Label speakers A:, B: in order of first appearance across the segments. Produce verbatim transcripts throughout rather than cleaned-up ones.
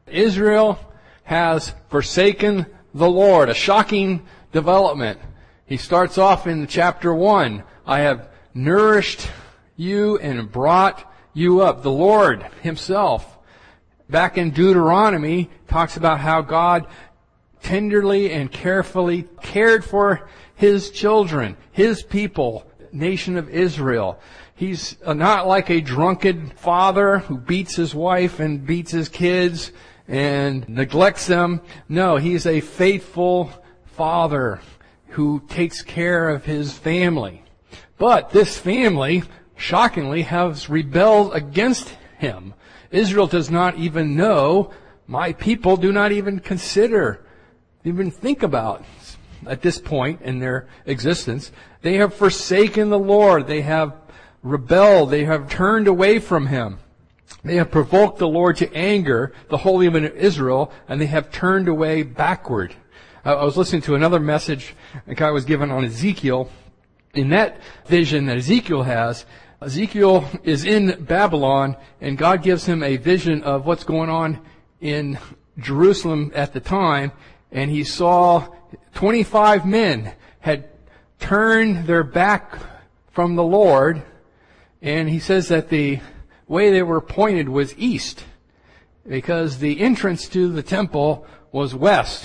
A: Israel has forsaken the Lord. A shocking development. He starts off in chapter one. I have nourished you and brought you up. The Lord himself, back in Deuteronomy, talks about how God tenderly and carefully cared for his children, his people, nation of Israel. He's not like a drunken father who beats his wife and beats his kids and neglects them. No, he's a faithful father who takes care of his family. But this family, shockingly, has rebelled against him. Israel does not even know, my people do not even consider, even think about, at this point in their existence, they have forsaken the Lord. They have rebelled. They have turned away from him. They have provoked the Lord to anger, the Holy One of Israel, and they have turned away backward. I was listening to another message a guy was given on Ezekiel. In that vision that Ezekiel has, Ezekiel is in Babylon, and God gives him a vision of what's going on in Jerusalem at the time, and he saw twenty-five men had turned their back from the Lord, and he says that the way they were pointed was east, because the entrance to the temple was west,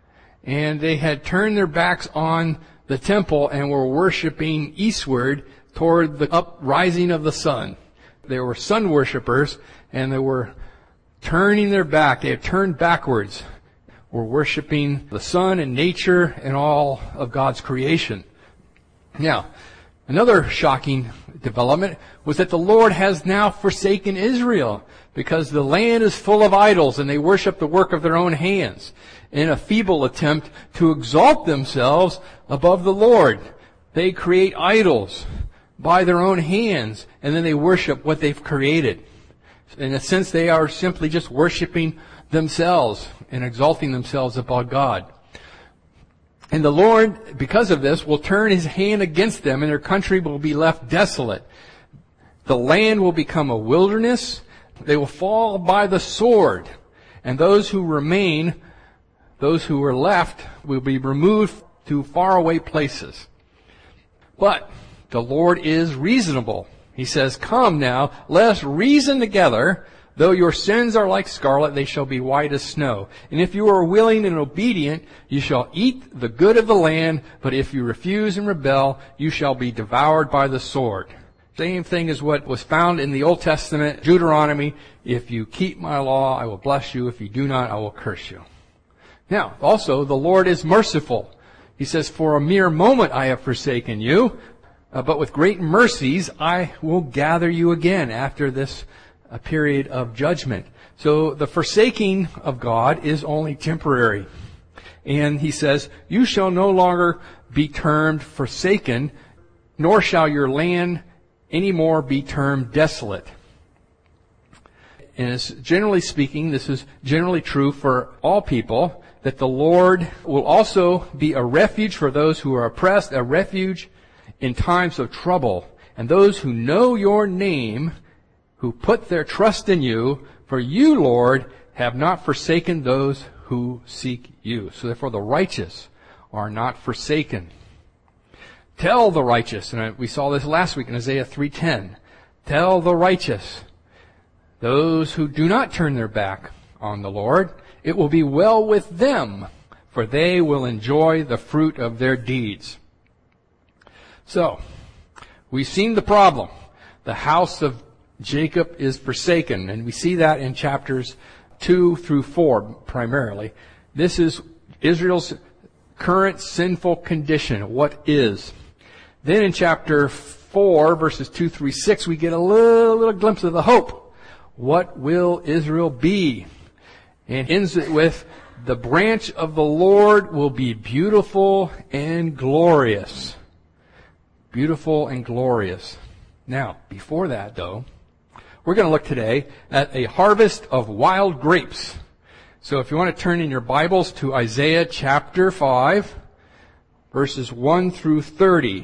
A: and they had turned their backs on the temple and were worshiping eastward toward the uprising of the sun. They were sun worshipers, and they were turning their back. They had turned backwards. Were worshiping the sun and nature and all of God's creation. Now, another shocking development was that the Lord has now forsaken Israel, because the land is full of idols and they worship the work of their own hands in a feeble attempt to exalt themselves above the Lord. They create idols by their own hands, and then they worship what they've created. In a sense, they are simply just worshiping themselves and exalting themselves above God. And the Lord, because of this, will turn his hand against them, and their country will be left desolate. The land will become a wilderness. They will fall by the sword. And those who remain, those who are left, will be removed to faraway places. But the Lord is reasonable. He says, "Come now, let us reason together. Though your sins are like scarlet, they shall be white as snow. And if you are willing and obedient, you shall eat the good of the land. But if you refuse and rebel, you shall be devoured by the sword." Same thing as what was found in the Old Testament, Deuteronomy. If you keep my law, I will bless you. If you do not, I will curse you. Now, also, the Lord is merciful. He says, "For a mere moment I have forsaken you, uh, but with great mercies I will gather you again," after this a period of judgment. So the forsaking of God is only temporary. And he says, "You shall no longer be termed forsaken, nor shall your land any more be termed desolate." And it's, generally speaking, this is generally true for all people, that the Lord will also be a refuge for those who are oppressed, a refuge in times of trouble. And those who know your name, who put their trust in you, for you, Lord, have not forsaken those who seek you. So therefore the righteous are not forsaken. Tell the righteous, and we saw this last week in Isaiah three ten. Tell the righteous, those who do not turn their back on the Lord, it will be well with them, for they will enjoy the fruit of their deeds. So, we've seen the problem. The house of Jacob is forsaken, and we see that in chapters two through four primarily. This is Israel's current sinful condition, what is. Then in chapter four, verses two through six, we get a little, little glimpse of the hope. What will Israel be? And ends it with, the branch of the Lord will be beautiful and glorious. Beautiful and glorious. Now, before that though, we're going to look today at a harvest of wild grapes. So if you want to turn in your Bibles to Isaiah chapter five, verses one through thirty.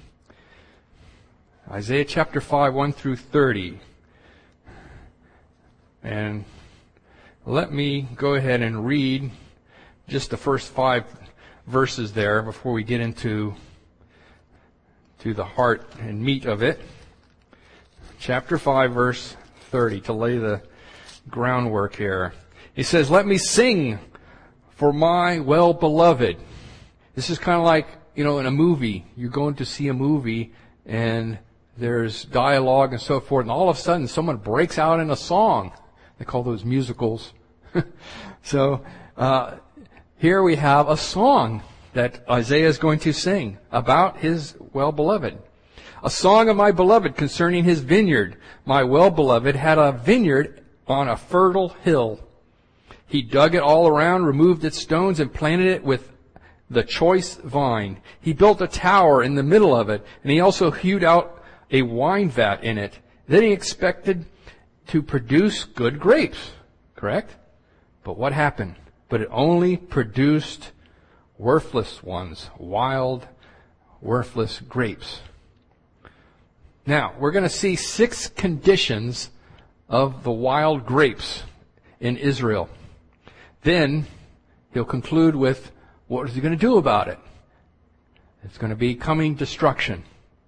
A: Isaiah chapter five, one through thirty. And let me go ahead and read just the first five verses there before we get into to the heart and meat of it. Chapter five, verse thirty, to lay the groundwork here. He says, let me sing for my well-beloved. This is kind of like, you know, in a movie. You're going to see a movie and there's dialogue and so forth, and all of a sudden someone breaks out in a song. They call those musicals. so uh, here we have a song that Isaiah is going to sing about his well-beloved. A song of my beloved concerning his vineyard. My well-beloved had a vineyard on a fertile hill. He dug it all around, removed its stones, and planted it with the choice vine. He built a tower in the middle of it, and he also hewed out a wine vat in it. Then he expected to produce good grapes. Correct? But what happened? But it only produced worthless ones, wild, worthless grapes. Now, we're going to see six conditions of the wild grapes in Israel. Then he'll conclude with, what is he going to do about it? It's going to be coming destruction.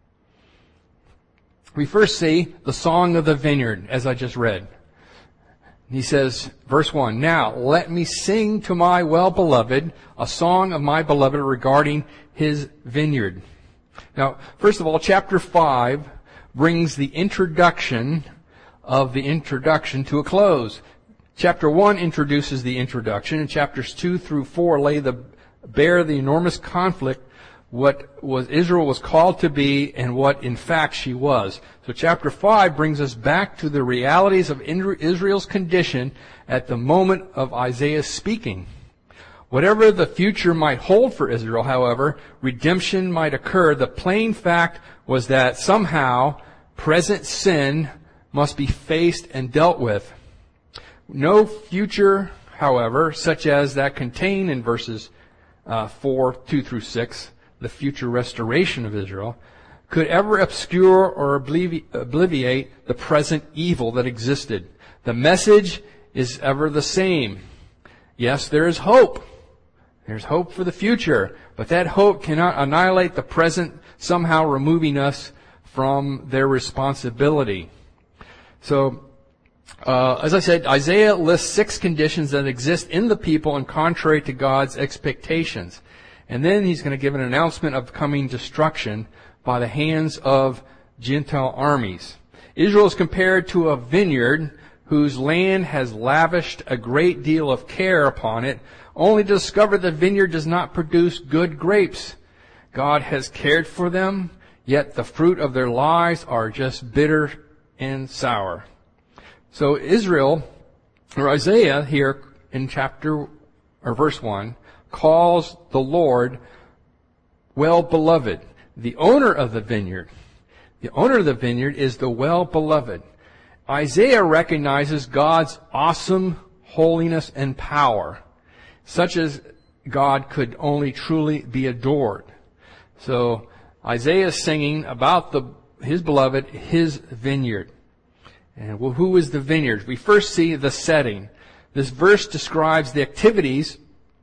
A: We first see the song of the vineyard, as I just read. He says, verse one, now let me sing to my well-beloved a song of my beloved regarding his vineyard. Now, first of all, chapter five brings the introduction of the introduction to a close. Chapter one introduces the introduction, and chapters two through four lay the bear the enormous conflict, what was Israel was called to be and what in fact she was. So chapter five brings us back to the realities of Israel's condition at the moment of Isaiah's speaking. Whatever the future might hold for Israel, however, redemption might occur. The plain fact was that somehow present sin must be faced and dealt with. No future, however, such as that contained in verses uh, four, two through six, the future restoration of Israel, could ever obscure or oblivi- obliviate the present evil that existed. The message is ever the same. Yes, there is hope. There's hope for the future, but that hope cannot annihilate the present, somehow removing us from their responsibility. So, uh, as I said, Isaiah lists six conditions that exist in the people and contrary to God's expectations. And then he's going to give an announcement of coming destruction by the hands of Gentile armies. Israel is compared to a vineyard whose land has lavished a great deal of care upon it, only to discover the vineyard does not produce good grapes. God has cared for them, yet the fruit of their lives are just bitter and sour. So Israel, or Isaiah here in chapter, or verse one, calls the Lord well-beloved, the owner of the vineyard. The owner of the vineyard is the well-beloved. Isaiah recognizes God's awesome holiness and power, such as God could only truly be adored. So Isaiah is singing about the his beloved, his vineyard. And well, who is the vineyard? We first see the setting. This verse describes the activities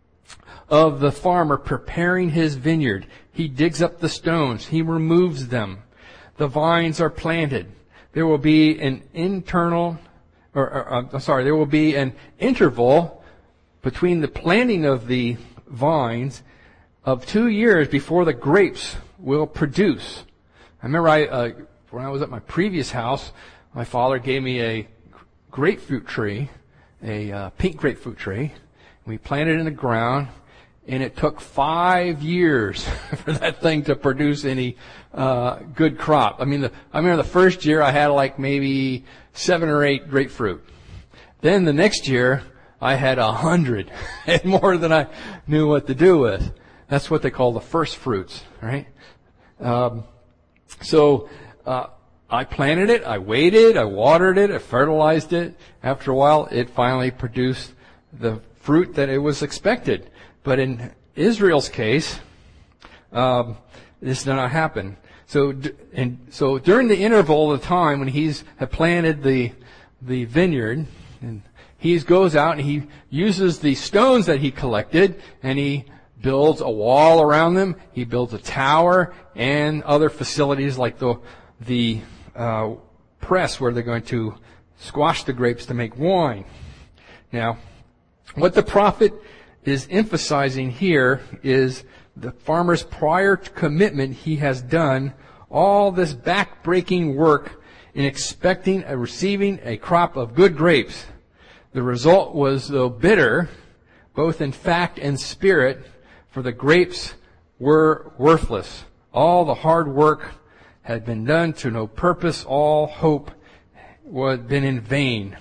A: of the farmer preparing his vineyard. He digs up the stones. He removes them. The vines are planted. There will be an internal, or, or uh, I'm sorry, there will be an interval between the planting of the vines of two years before the grapes will produce. I remember I, uh, when I was at my previous house, my father gave me a grapefruit tree, a uh, pink grapefruit tree. We planted it in the ground, and it took five years for that thing to produce any uh, good crop. I mean, the, I remember the first year I had like maybe seven or eight grapefruit. Then the next year I had a hundred, and more than I knew what to do with. That's what they call the first fruits, right? Um, so uh, I planted it, I waited, I watered it, I fertilized it. After a while, it finally produced the fruit that it was expected. But in Israel's case, um, this did not happen. So, and so during the interval of time when he's had planted the the vineyard, and he goes out and he uses the stones that he collected, and he builds a wall around them. He builds a tower and other facilities like the the uh, press where they're going to squash the grapes to make wine. Now, what the prophet is emphasizing here is the farmer's prior commitment. He has done all this back-breaking work in expecting and receiving a crop of good grapes. The result was, though bitter, both in fact and spirit, for the grapes were worthless. All the hard work had been done to no purpose. All hope had been in vain.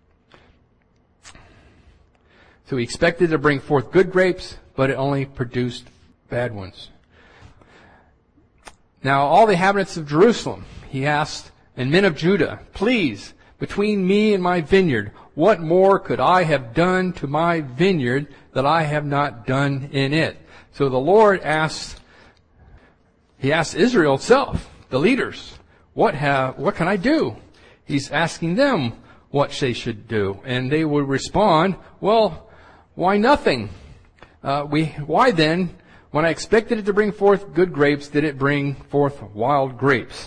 A: So he expected to bring forth good grapes, but it only produced bad ones. Now all the inhabitants of Jerusalem, he asked, and men of Judah, please, between me and my vineyard, what more could I have done to my vineyard that I have not done in it? So the Lord asked, he asked Israel itself, the leaders, what have, what can I do? He's asking them what they should do. And they would respond, well, why nothing? Uh, we, why then, when I expected it to bring forth good grapes, did it bring forth wild grapes?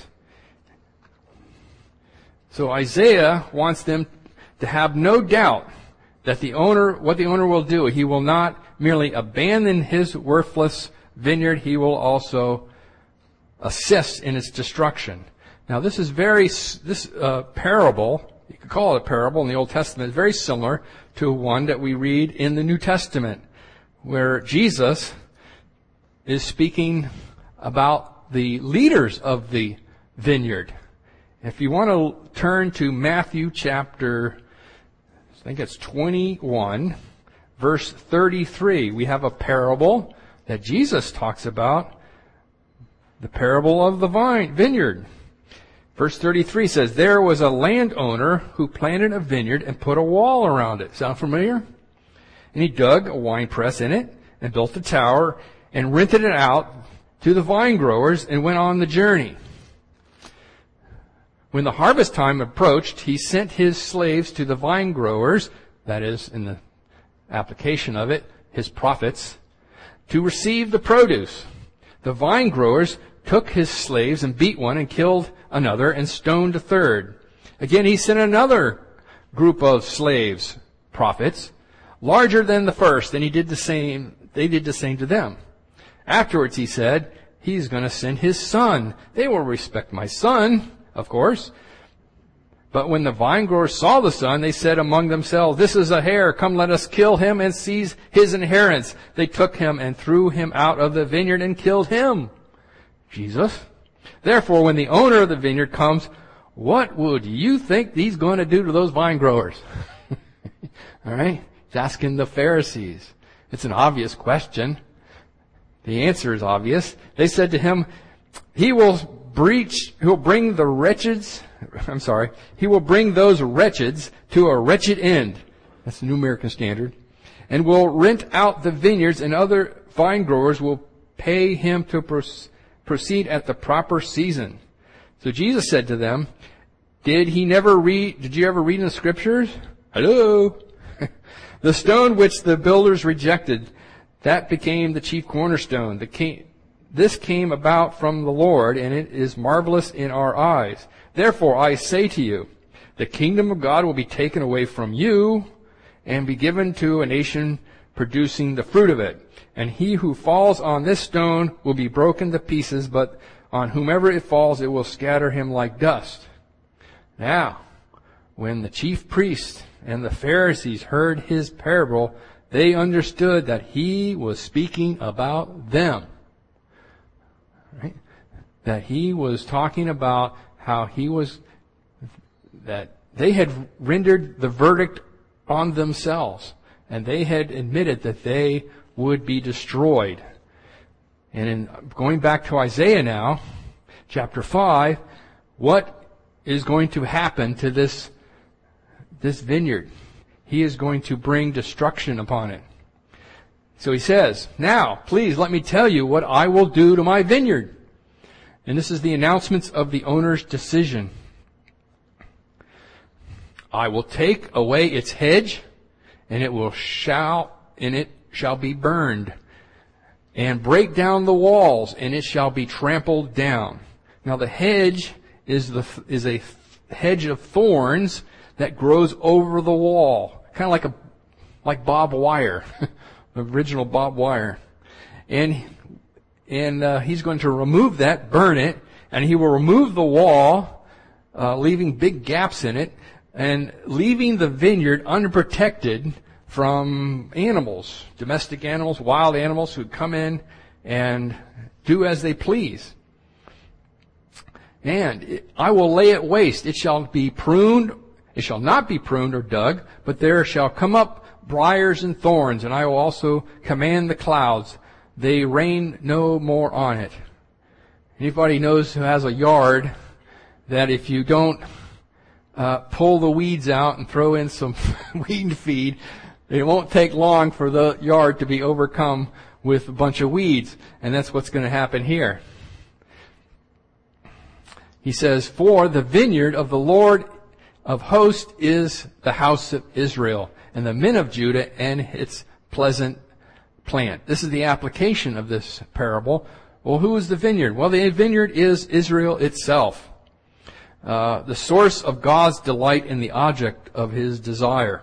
A: So Isaiah wants them to have no doubt that the owner, what the owner will do, he will not merely abandon his worthless vineyard, he will also assist in its destruction. Now this is very, this uh, parable, you could call it a parable in the Old Testament, is very similar to one that we read in the New Testament, where Jesus is speaking about the leaders of the vineyard. If you want to turn to Matthew chapter, I think it's twenty-one, verse thirty-three, we have a parable that Jesus talks about, the parable of the vine, vineyard. Verse thirty-three says, there was a landowner who planted a vineyard and put a wall around it. Sound familiar? And he dug a wine press in it and built a tower and rented it out to the vine growers and went on the journey. When the harvest time approached, he sent his slaves to the vine growers, that is, in the application of it, his prophets, to receive the produce. The vine growers took his slaves and beat one and killed another and stoned a third. Again, he sent another group of slaves, prophets, larger than the first, and he did the same, they did the same to them. Afterwards, he said, he's going to send his son. They will respect my son, of course. But when the vine growers saw the son, they said among themselves, this is a heir. Come, let us kill him and seize his inheritance. They took him and threw him out of the vineyard and killed him. Jesus. Therefore, when the owner of the vineyard comes, what would you think he's going to do to those vine growers? All right? He's asking the Pharisees. It's an obvious question. The answer is obvious. They said to him, he will breach, he will bring the wretches, I'm sorry, he will bring those wretches to a wretched end. That's the New American Standard. And will rent out the vineyards, and other vine growers will pay him to proceed at the proper season. So Jesus said to them, did he never read, did you ever read in the scriptures? Hello? The stone which the builders rejected, that became the chief cornerstone. The king, this came about from the Lord, and it is marvelous in our eyes. Therefore I say to you, the kingdom of God will be taken away from you and be given to a nation producing the fruit of it. And he who falls on this stone will be broken to pieces, but on whomever it falls, it will scatter him like dust. Now, when the chief priests and the Pharisees heard his parable, they understood that he was speaking about them. Right? That he was talking about how he was, that they had rendered the verdict on themselves, and they had admitted that they would be destroyed. And in going back to Isaiah now, chapter five, what is going to happen to this, this vineyard? He is going to bring destruction upon it. So he says, now, please let me tell you what I will do to my vineyard. And this is the announcements of the owner's decision. I will take away its hedge, and it will shall, and it shall be burned, and break down the walls, and it shall be trampled down. Now the hedge is the is a hedge of thorns that grows over the wall, kind of like a like barbed wire, original barbed wire, and and uh, he's going to remove that, burn it, and he will remove the wall, uh, leaving big gaps in it, and leaving the vineyard unprotected from animals, domestic animals, wild animals who come in and do as they please. And it, I will lay it waste. It shall be pruned. It shall not be pruned or dug, but there shall come up briars and thorns, and I will also command the clouds. They rain no more on it. Anybody knows who has a yard that if you don't uh, pull the weeds out and throw in some weed feed, it won't take long for the yard to be overcome with a bunch of weeds. And that's what's going to happen here. He says, for the vineyard of the Lord of hosts is the house of Israel, and the men of Judah and its pleasant plant. This is the application of this parable. Well, who is the vineyard? Well, the vineyard is Israel itself, uh, the source of God's delight and the object of his desire.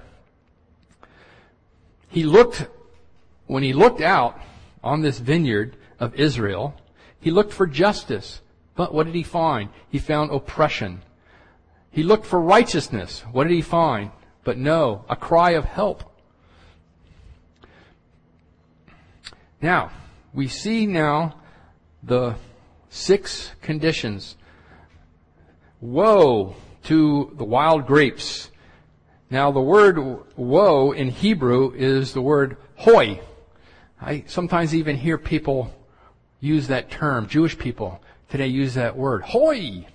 A: He looked, when he looked out on this vineyard of Israel, he looked for justice. But what did he find? He found oppression. He looked for righteousness. What did he find? But no, a cry of help. Now, we see now the six conditions. Woe to the wild grapes. Now, the word woe in Hebrew is the word hoi. I sometimes even hear people use that term, Jewish people today use that word, hoi.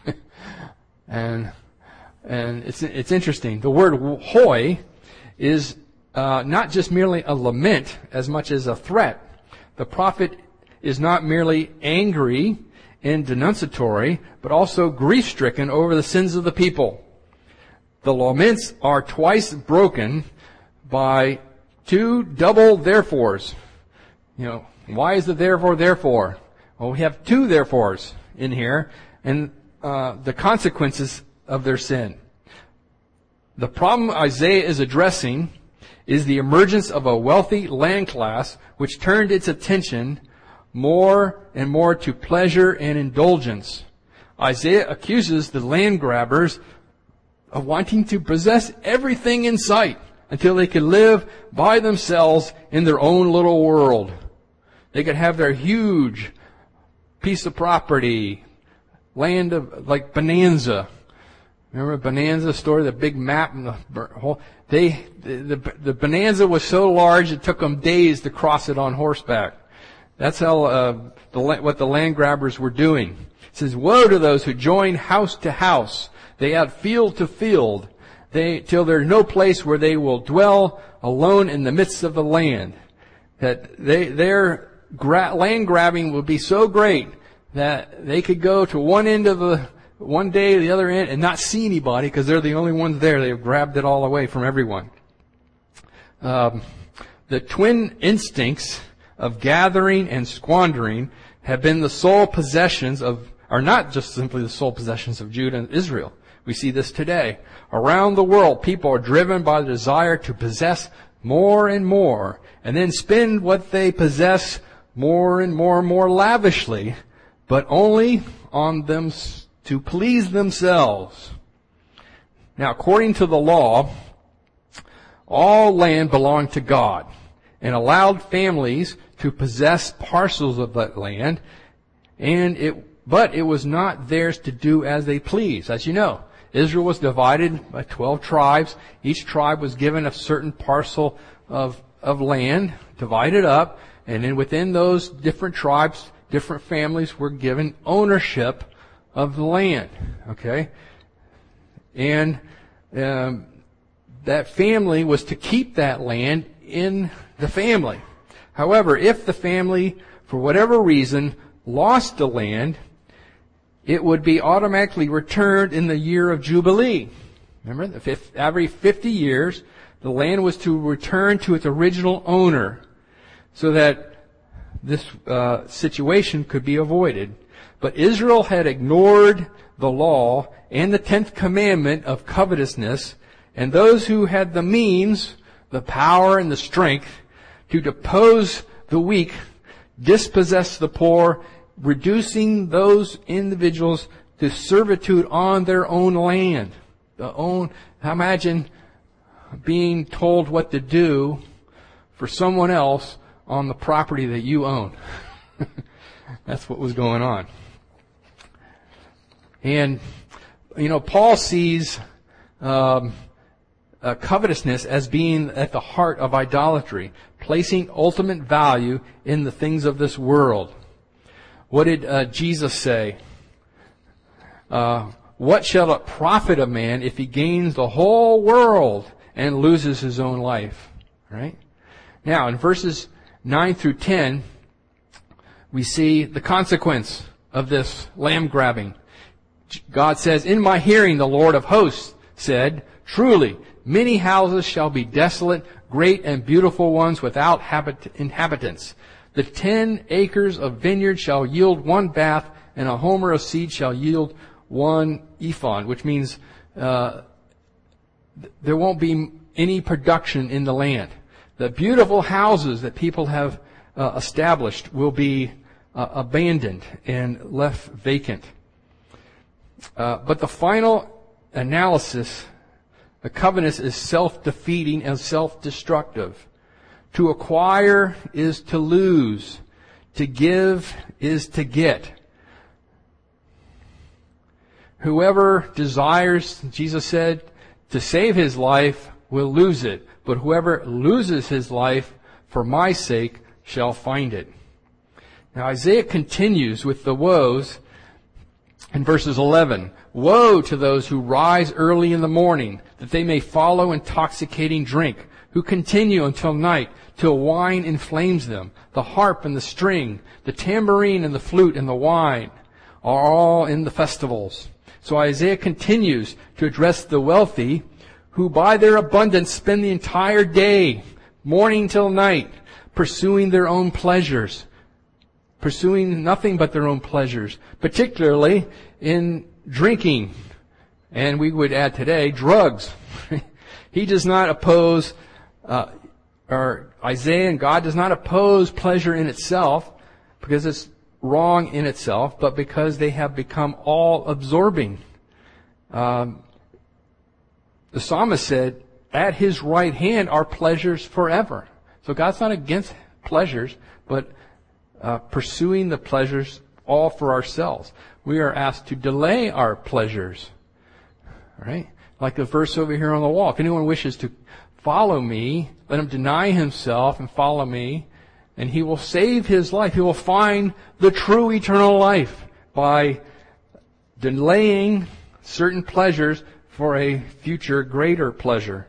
A: and and it's it's interesting. The word hoi is uh, not just merely a lament as much as a threat. The prophet is not merely angry and denunciatory, but also grief-stricken over the sins of the people. The laments are twice broken by two double therefores. You know, why is the therefore therefore? Well, we have two therefores in here, and uh, the consequences of their sin. The problem Isaiah is addressing is the emergence of a wealthy land class which turned its attention more and more to pleasure and indulgence. Isaiah accuses the land grabbers of wanting to possess everything in sight until they could live by themselves in their own little world. They could have their huge piece of property, land of, like Bonanza. Remember Bonanza story, the big map and the whole, they, the, the, the Bonanza was so large it took them days to cross it on horseback. That's how, uh, the, what the land grabbers were doing. It says, woe to those who join house to house. They add field to field. They, till there's no place where they will dwell alone in the midst of the land. That they, their gra- land grabbing would be so great that they could go to one end of the, one day, the other end, and not see anybody because they're the only ones there. They've grabbed it all away from everyone. Um, the twin instincts of gathering and squandering have been the sole possessions of, are not just simply the sole possessions of Judah and Israel. We see this today. Around the world, people are driven by the desire to possess more and more, and then spend what they possess more and more and more lavishly, but only on them to please themselves. Now, according to the law, all land belonged to God and allowed families to possess parcels of that land, and it, but it was not theirs to do as they pleased. As you know, Israel was divided by twelve tribes. Each tribe was given a certain parcel of, of land, divided up, and then within those different tribes, different families were given ownership of the land. Okay? And um, that family was to keep that land in the family. However, if the family, for whatever reason, lost the land, it would be automatically returned in the year of Jubilee. Remember, the fifth, every fifty years, the land was to return to its original owner so that this uh, situation could be avoided. But Israel had ignored the law and the tenth commandment of covetousness, and those who had the means, the power, and the strength to depose the weak, dispossess the poor, reducing those individuals to servitude on their own land. The own, imagine being told what to do for someone else on the property that you own. That's what was going on. And, you know, Paul sees um, uh, covetousness as being at the heart of idolatry, placing ultimate value in the things of this world. What did uh, Jesus say? Uh, what shall it profit a man if he gains the whole world and loses his own life? Right? Now, in verses nine through ten, we see the consequence of this lamb grabbing. God says, in my hearing, the Lord of hosts said, truly, many houses shall be desolate, great and beautiful ones without habit- inhabitants. The ten acres of vineyard shall yield one bath, and a homer of seed shall yield one ephah, which means uh, there won't be any production in the land. The beautiful houses that people have uh, established will be uh, abandoned and left vacant. Uh, but the final analysis, the covenant is self-defeating and self-destructive. To acquire is to lose. To give is to get. Whoever desires, Jesus said, to save his life will lose it. But whoever loses his life for my sake shall find it. Now Isaiah continues with the woes in verses eleven. Woe to those who rise early in the morning, that they may follow intoxicating drink, who continue until night, till wine inflames them. The harp and the string, the tambourine and the flute and the wine are all in the festivals. So Isaiah continues to address the wealthy, who by their abundance spend the entire day, morning till night, pursuing their own pleasures, pursuing nothing but their own pleasures, particularly in drinking, and we would add today, drugs. He does not oppose, uh, or Isaiah and God does not oppose pleasure in itself, because it's wrong in itself, but because they have become all-absorbing. Um, the psalmist said, at his right hand are pleasures forever. So God's not against pleasures, but uh, pursuing the pleasures all for ourselves. We are asked to delay our pleasures. All right? Like the verse over here on the wall. If anyone wishes to follow me, let him deny himself and follow me, and he will save his life. He will find the true eternal life by delaying certain pleasures for a future greater pleasure.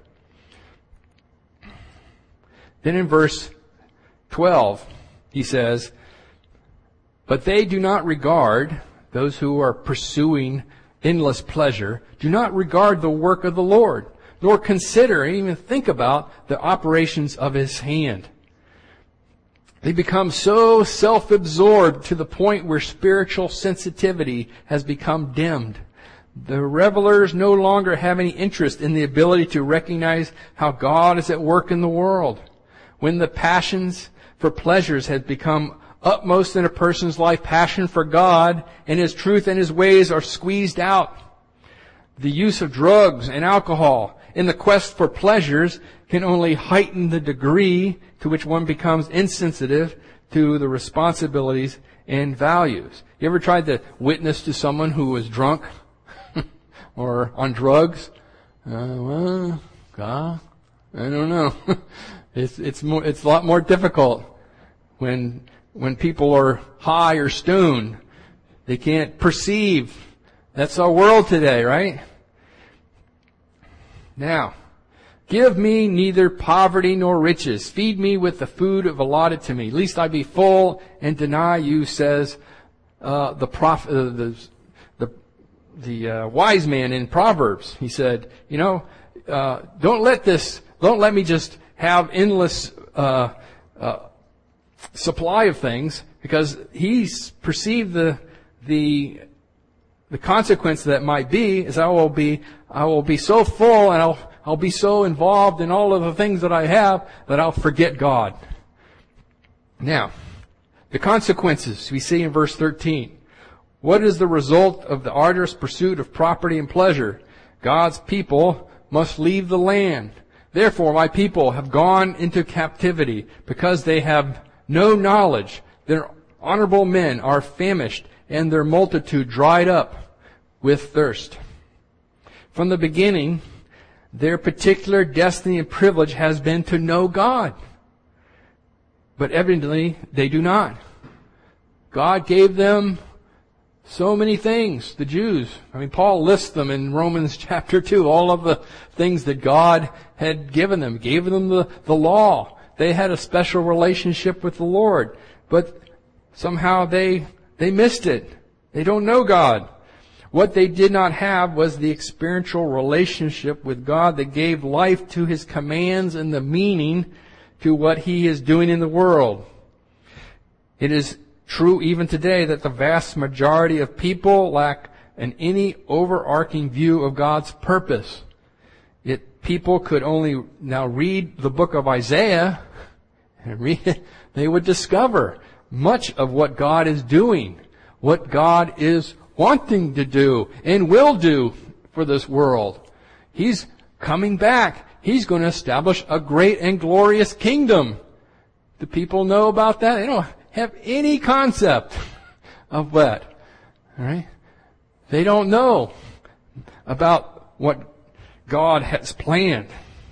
A: Then in verse twelve, he says, but they do not regard, those who are pursuing endless pleasure, do not regard the work of the Lord, nor consider and even think about the operations of his hand. They become so self-absorbed to the point where spiritual sensitivity has become dimmed. The revelers no longer have any interest in the ability to recognize how God is at work in the world. When the passions for pleasures have become utmost in a person's life, passion for God and His truth and His ways are squeezed out. The use of drugs and alcohol in the quest for pleasures can only heighten the degree to which one becomes insensitive to the responsibilities and values. You ever tried to witness to someone who was drunk or on drugs? Uh, well, God, I don't know. it's it's more it's a lot more difficult when when people are high or stoned. They can't perceive. That's our world today, right? Now, give me neither poverty nor riches. Feed me with the food of allotted to me, lest I be full and deny you, says uh, the prophet, uh, the, the the uh, wise man in Proverbs. He said, you know, uh, don't let this, don't let me just have endless uh, uh, supply of things, because he's perceived the the the consequence that might be is I will be I will be so full and I'll I'll be so involved in all of the things that I have that I'll forget God. Now, the consequences we see in verse thirteen. What is the result of the arduous pursuit of property and pleasure? God's people must leave the land. Therefore, my people have gone into captivity because they have no knowledge. Their honorable men are famished, and their multitude dried up with thirst. From the beginning, their particular destiny and privilege has been to know God. But evidently, they do not. God gave them so many things, the Jews. I mean, Paul lists them in Romans chapter two, all of the things that God had given them. He gave them the, the law. They had a special relationship with the Lord. But somehow they, they missed it. They don't know God. What they did not have was the experiential relationship with God that gave life to His commands and the meaning to what He is doing in the world. It is true even today that the vast majority of people lack an any overarching view of God's purpose. It, people could only now read the book of Isaiah and read it, they would discover much of what God is doing, what God is wanting to do and will do for this world. He's coming back. He's going to establish a great and glorious kingdom. Do people know about that? They don't have any concept of that. All right? They don't know about what God has planned.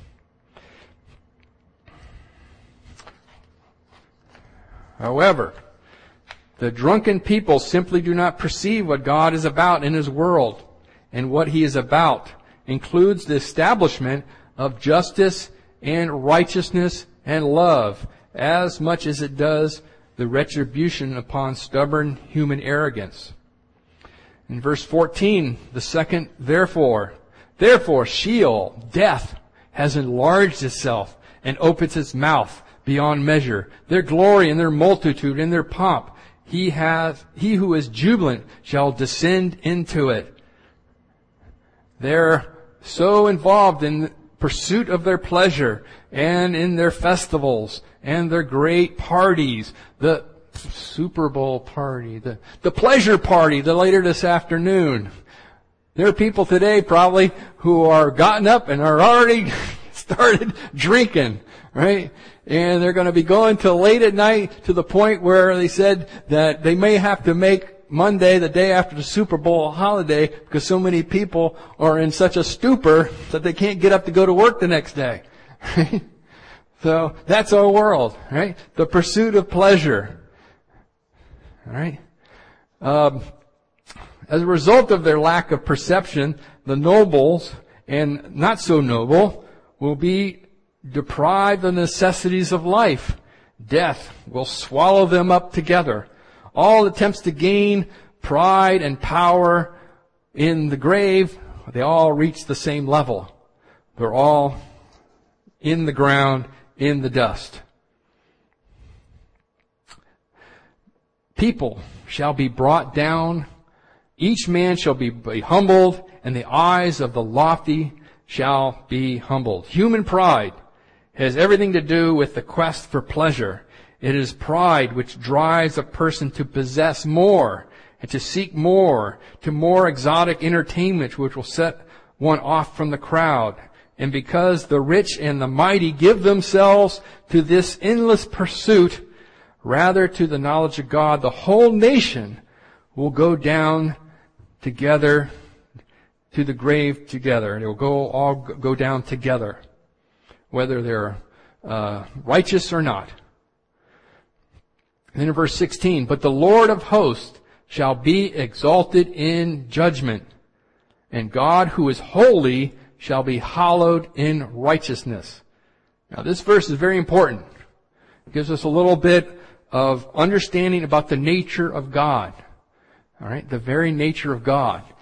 A: However, the drunken people simply do not perceive what God is about in His world. And what He is about includes the establishment of justice and righteousness and love, as much as it does the retribution upon stubborn human arrogance. In verse fourteen, the second therefore. Therefore, Sheol, death, has enlarged itself and opens its mouth beyond measure. Their glory and their multitude and their pomp. He has, he who is jubilant shall descend into it. They're so involved in pursuit of their pleasure and in their festivals and their great parties, the Super Bowl party, the, the pleasure party, the later this afternoon. There are people today probably who are gotten up and are already started drinking, right? And they're going to be going till late at night to the point where they said that they may have to make Monday, the day after the Super Bowl, a holiday because so many people are in such a stupor that they can't get up to go to work the next day. Right? So that's our world, right? The pursuit of pleasure. All right? Um, as a result of their lack of perception, the nobles and not so noble will be deprived of the necessities of life. Death will swallow them up together. All attempts to gain pride and power in the grave, they all reach the same level. They're all in the ground, in the dust. People shall be brought down. Each man shall be humbled, and the eyes of the lofty shall be humbled. Human pride has everything to do with the quest for pleasure. It is pride which drives a person to possess more and to seek more, to more exotic entertainment which will set one off from the crowd. And because the rich and the mighty give themselves to this endless pursuit, rather to the knowledge of God, the whole nation will go down together to the grave together. They will go all go down together, whether they're uh, righteous or not. And then in verse sixteen, but the Lord of hosts shall be exalted in judgment, and God who is holy shall be hallowed in righteousness. Now this verse is very important. It gives us a little bit of understanding about the nature of God. All right, the very nature of God.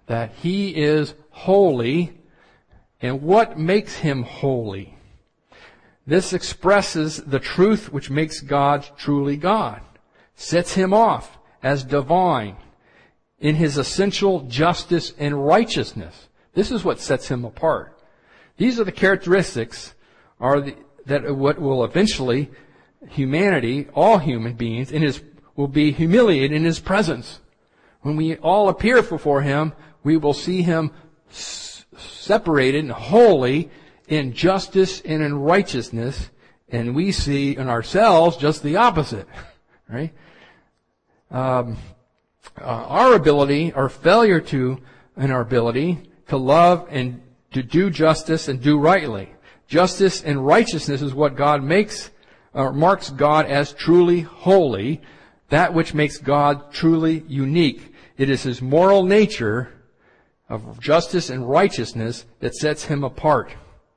A: that He is holy. And what makes Him holy? This expresses the truth which makes God truly God, sets Him off as divine in His essential justice and righteousness. This is what sets Him apart. These are the characteristics are the, that what will eventually humanity, all human beings, in His will be humiliated in His presence. When we all appear before Him, we will see Him s- separated and holy in justice and in righteousness, and we see in ourselves just the opposite, right? Um, uh, our ability, our failure to, in our ability to love and to do justice and do rightly. Justice and righteousness is what God makes, or marks God as truly holy, that which makes God truly unique. It is His moral nature of justice and righteousness that sets Him apart.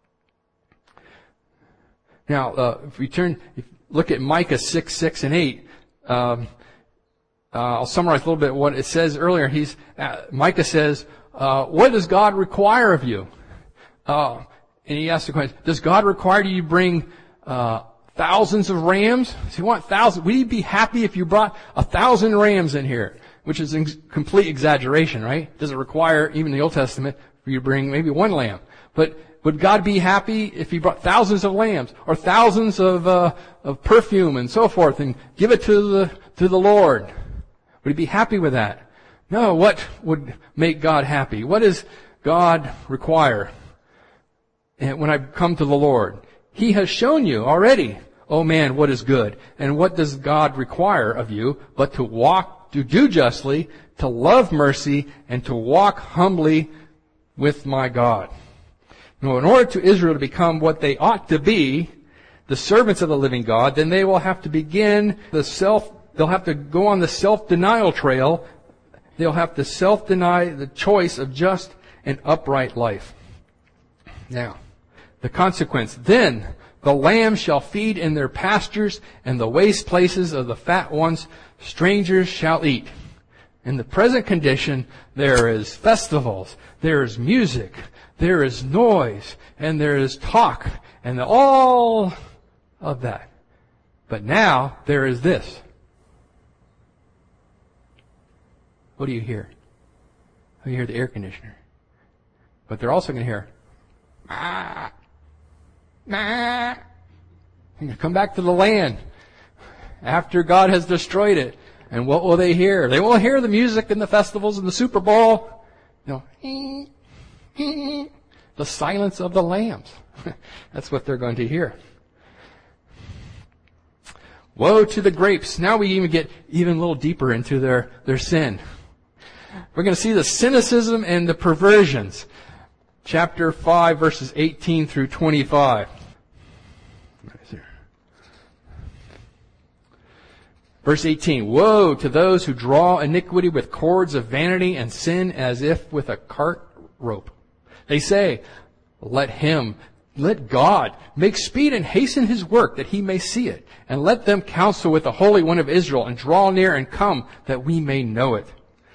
A: Now, uh, if we turn, if look at Micah six, six, and eight, um, uh, I'll summarize a little bit what it says earlier. He's uh, Micah says, uh, "What does God require of you?" Uh, and he asks the question: does God require you to bring uh, thousands of rams? Does He want thousands? Would He be happy if you brought a thousand rams in here? Which is ex- complete exaggeration, right? Does it require, even the Old Testament, for you to bring maybe one lamb? But would God be happy if He brought thousands of lambs or thousands of uh, of perfume and so forth and give it to the to the Lord? Would He be happy with that? No. What would make God happy? What does God require? And when I come to the Lord, He has shown you already, oh man, what is good. And what does God require of you but to walk, to do justly, to love mercy, and to walk humbly with my God. Now, in order to Israel to become what they ought to be, the servants of the living God, then they will have to begin the self, they'll have to go on the self-denial trail. They'll have to self-deny the choice of just and upright life. Now, the consequence. Then the lambs shall feed in their pastures, and the waste places of the fat ones strangers shall eat. In the present condition, there is festivals, there is music, there is noise, and there is talk, and all of that. But now, there is this. What do you hear? You hear the air conditioner. But they're also going to hear, ah, nah. You're going to come back to the land after God has destroyed it. And what will they hear? They won't hear the music and the festivals and the Super Bowl. You know, the silence of the lambs. That's what they're going to hear. Woe to the grapes. Now we even get even a little deeper into their, their sin. We're going to see the cynicism and the perversions. Chapter five, verses eighteen through twenty-five. Verse eighteen, woe to those who draw iniquity with cords of vanity and sin as if with a cart rope. They say, let him, let God make speed and hasten His work that He may see it. And let them counsel with the Holy One of Israel and draw near and come that we may know it.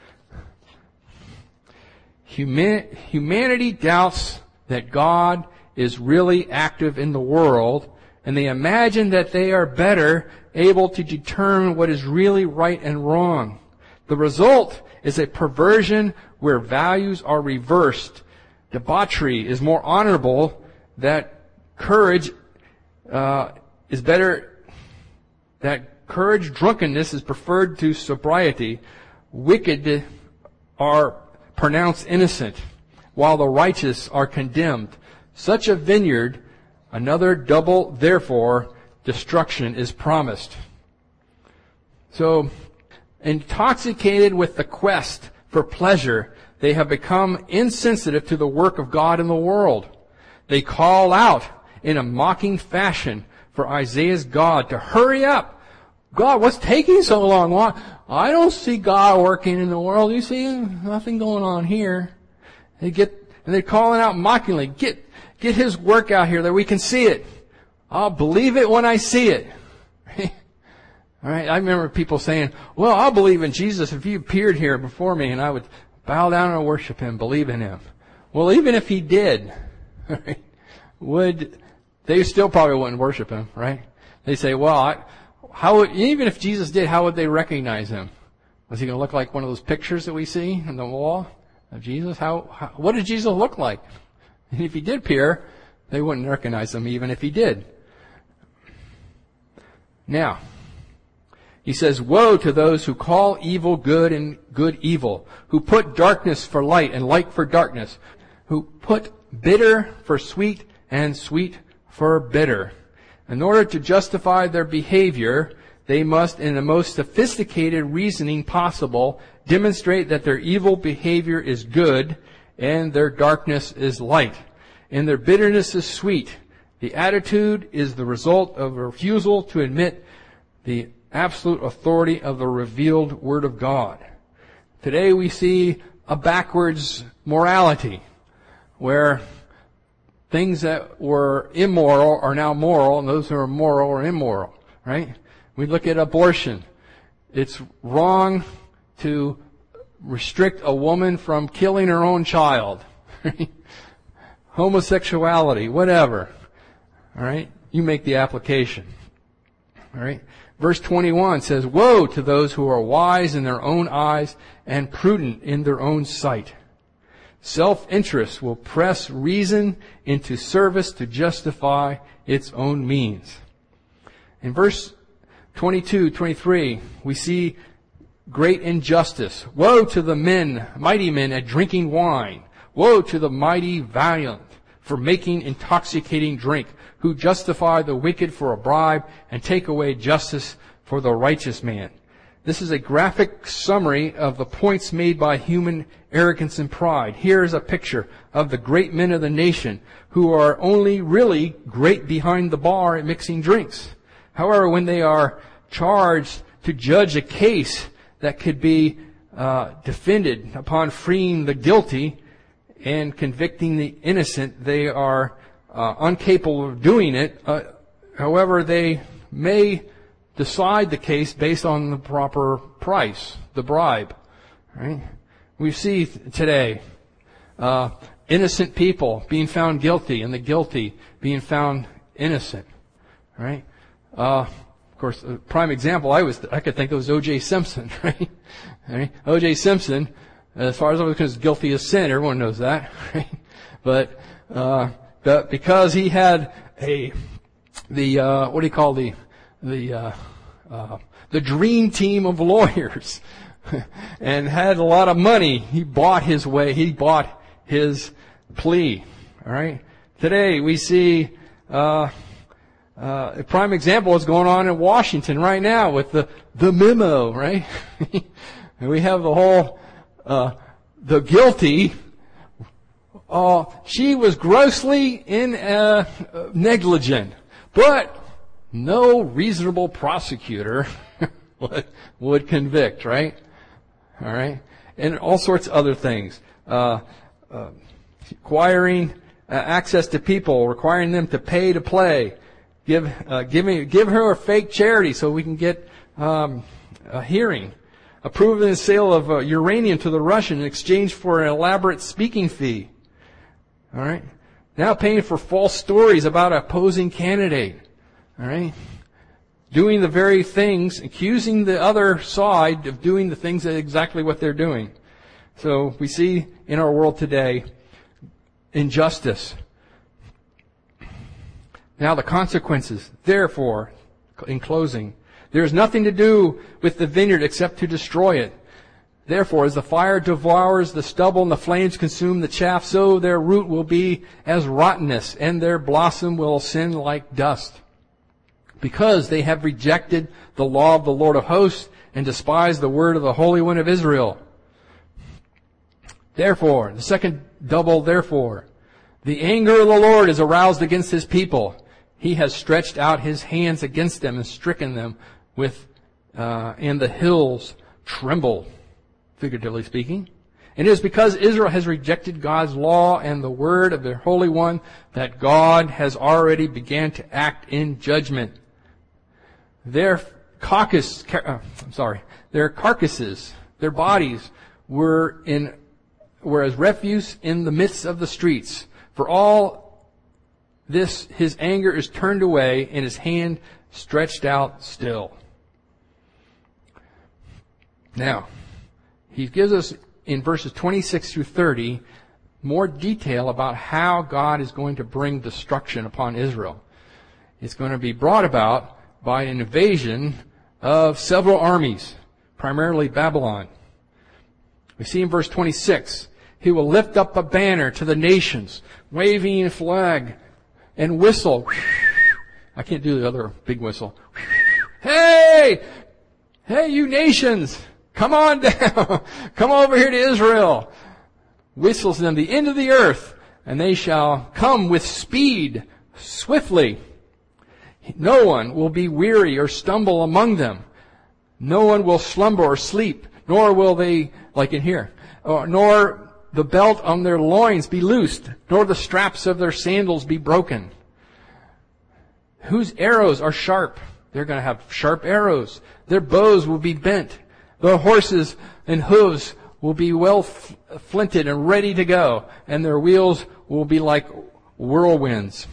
A: Human, humanity doubts that God is really active in the world, and they imagine that they are better able to determine what is really right and wrong. The result is a perversion where values are reversed. Debauchery is more honorable, that courage uh, is better, that courage, drunkenness is preferred to sobriety. Wicked are pronounced innocent, while the righteous are condemned. Such a vineyard, another double, therefore, destruction is promised. So, intoxicated with the quest for pleasure, they have become insensitive to the work of God in the world. They call out in a mocking fashion for Isaiah's God to hurry up. God, what's taking so long? Why? I don't see God working in the world. You see nothing going on here. They get, and they're calling out mockingly, get, get His work out here that we can see it. I'll believe it when I see it. All right. I remember people saying, well, I'll believe in Jesus if He appeared here before me and I would bow down and worship him, believe in him. Well, even if he did, right, would, they still probably wouldn't worship him, right? They say, well, I, how would, even if Jesus did, how would they recognize him? Was he going to look like one of those pictures that we see on the wall of Jesus? How, how what did Jesus look like? And if he did appear, they wouldn't recognize him even if he did. Now, he says, woe to those who call evil good and good evil, who put darkness for light and light for darkness, who put bitter for sweet and sweet for bitter. In order to justify their behavior, they must, in the most sophisticated reasoning possible, demonstrate that their evil behavior is good and their darkness is light, and their bitterness is sweet. The attitude is the result of a refusal to admit the absolute authority of the revealed Word of God. Today we see a backwards morality, where things that were immoral are now moral, and those who are moral are immoral, right? We look at abortion. It's wrong to restrict a woman from killing her own child. Homosexuality, whatever. All right? You make the application. All right? Verse twenty-one says, woe to those who are wise in their own eyes and prudent in their own sight. Self-interest will press reason into service to justify its own means. In verse twenty-two, twenty-three, we see great injustice. Woe to the men, mighty men at drinking wine. Woe to the mighty valiant for making intoxicating drink, who justify the wicked for a bribe and take away justice for the righteous man. This is a graphic summary of the points made by human arrogance and pride. Here is a picture of the great men of the nation who are only really great behind the bar at mixing drinks. However, when they are charged to judge a case that could be uh, defended upon freeing the guilty and convicting the innocent, they are uh, incapable of doing it. Uh, however, they may decide the case based on the proper price, the bribe. Right? We see today uh, innocent people being found guilty and the guilty being found innocent. Right? Uh, of course, a prime example I was I could think of was O J Simpson. Right? right? O J Simpson, as far as I was concerned, is guilty of sin. Everyone knows that. Right? But uh, but because he had a the uh, what do you call the the uh, uh, the dream team of lawyers and had a lot of money, he bought his way. He bought his plea. All right. Today we see uh, uh, a prime example is going on in Washington right now with the the memo. Right. And we have the whole uh, the guilty. Uh, she was grossly in uh, negligent, but no reasonable prosecutor would, would convict, right? All right, and all sorts of other things. Uh, uh, acquiring uh, access to people, requiring them to pay to play, give uh, giving give her a fake charity so we can get um, a hearing, approving the sale of uh, uranium to the Russian in exchange for an elaborate speaking fee. All right, now paying for false stories about an opposing candidate. All right. Doing the very things, accusing the other side of doing the things that exactly what they're doing. So we see in our world today injustice. Now the consequences. Therefore, in closing, there is nothing to do with the vineyard except to destroy it. Therefore, as the fire devours the stubble and the flames consume the chaff, so their root will be as rottenness, and their blossom will ascend like dust. Because they have rejected the law of the Lord of hosts and despised the word of the Holy One of Israel. Therefore, the second double therefore, the anger of the Lord is aroused against his people. He has stretched out his hands against them and stricken them with, uh, and the hills tremble, figuratively speaking. And it is because Israel has rejected God's law and the word of their Holy One that God has already began to act in judgment. Their carcass, uh, I'm sorry, their carcasses, their bodies were in were as refuse in the midst of the streets. For all this, his anger is turned away, and his hand stretched out still. Now, he gives us in verses twenty-six through thirty more detail about how God is going to bring destruction upon Israel. It's going to be brought about by an invasion of several armies, primarily Babylon. We see in verse twenty-six, he will lift up a banner to the nations, waving a flag and whistle. I can't do the other big whistle. Hey! Hey, you nations! Come on down! Come over here to Israel! Whistles them the end of the earth, and they shall come with speed, swiftly. No one will be weary or stumble among them. No one will slumber or sleep, nor will they, like in here, or, nor the belt on their loins be loosed, nor the straps of their sandals be broken. Whose arrows are sharp? They're going to have sharp arrows. Their bows will be bent. Their horses and hooves will be well f- flinted and ready to go, and their wheels will be like whirlwinds.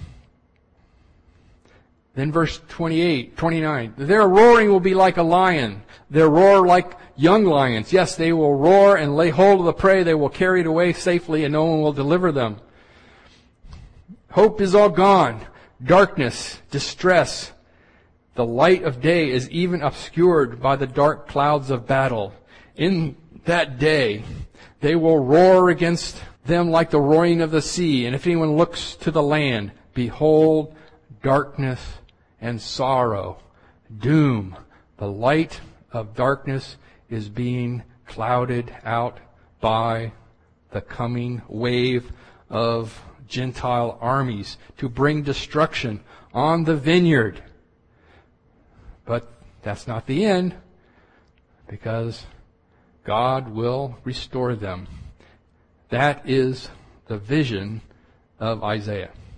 A: Then verse twenty-eight, twenty-nine. Their roaring will be like a lion. Their roar like young lions. Yes, they will roar and lay hold of the prey. They will carry it away safely, and no one will deliver them. Hope is all gone. Darkness, distress. The light of day is even obscured by the dark clouds of battle. In that day, they will roar against them like the roaring of the sea. And if anyone looks to the land, behold, darkness and sorrow, doom. The light of darkness is being clouded out by the coming wave of Gentile armies to bring destruction on the vineyard. But that's not the end, because God will restore them. That is the vision of Isaiah.